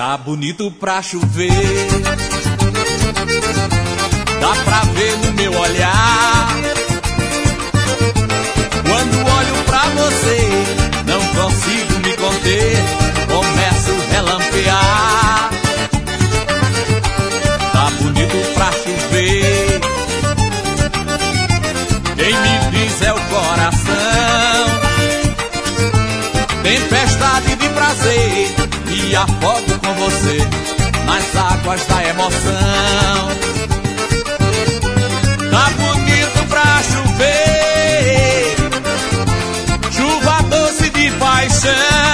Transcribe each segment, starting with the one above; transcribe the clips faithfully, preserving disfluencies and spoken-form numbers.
Tá bonito pra chover, dá pra ver no meu olhar. Quando olho pra você, não consigo me conter, começo a relampear. Tá bonito pra chover, quem me diz é o coração. Tempestade de prazer, me afogo com você nas águas da emoção. Tá bonito pra chover, chuva doce de paixão.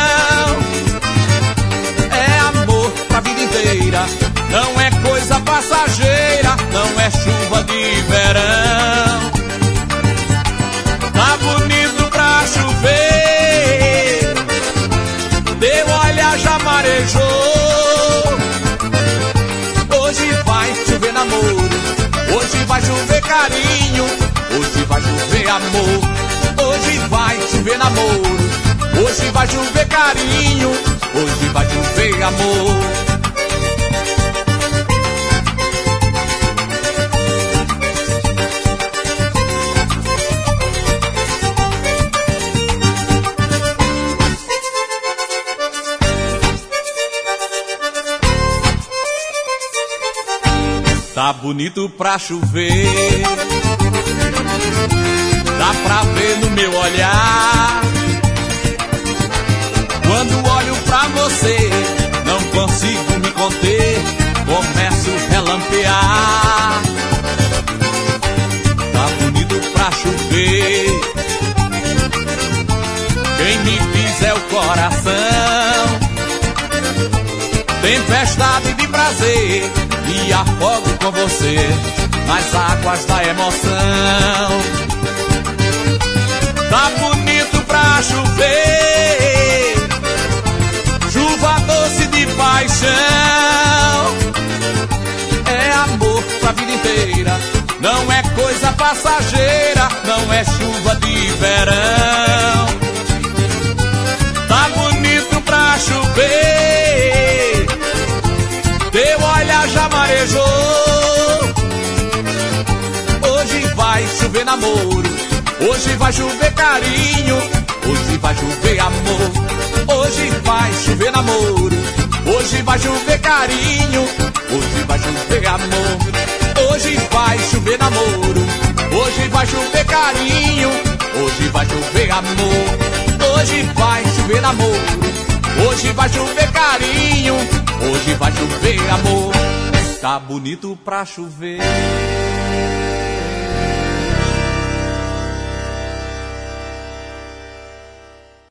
É amor pra vida inteira, não é coisa passageira, não é chuva de verão. Tá bonito pra chover, teu olhar já marejou. Hoje vai chover namoro, hoje vai chover carinho, hoje vai chover amor. Hoje vai chover namoro, hoje vai chover carinho, hoje vai chover amor. Tá bonito pra chover, dá pra ver no meu olhar. Quando olho pra você, não consigo me conter, começo a relampear. Tá bonito pra chover, quem me diz é o coração. Tempestade de prazer, me afogo com você nas águas da emoção. Tá bonito pra chover, chuva doce de paixão. É amor pra vida inteira, não é coisa passageira, não é chuva de verão. Tá bonito pra chover, teu olhar já marejou. Hoje vai chover namoro, hoje vai chover carinho, hoje vai chover amor. Hoje vai chover namoro, hoje vai chover carinho, hoje vai chover amor. Hoje vai chover namoro, hoje vai chover carinho, hoje vai chover amor. Hoje vai chover namoro, hoje vai chover carinho, hoje vai chover amor. Tá bonito pra chover.